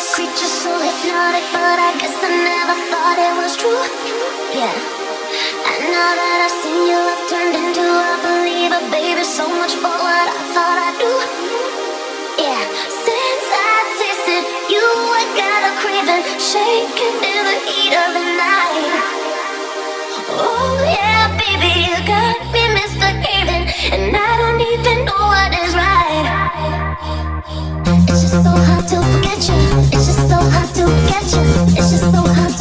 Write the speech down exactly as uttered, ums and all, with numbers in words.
creature so hypnotic, but I guess I never thought it was true. Yeah. And now that I've seen you, I've turned into a believer, baby. So much for what I thought I'd do. Yeah. Since I tasted you, I got a craving, shaking in the heat of the night. Oh yeah, baby, you got me misbehaving, and I don't even know what is right. It's just so hard to forget you. It's just so hard to forget you. It's just so hard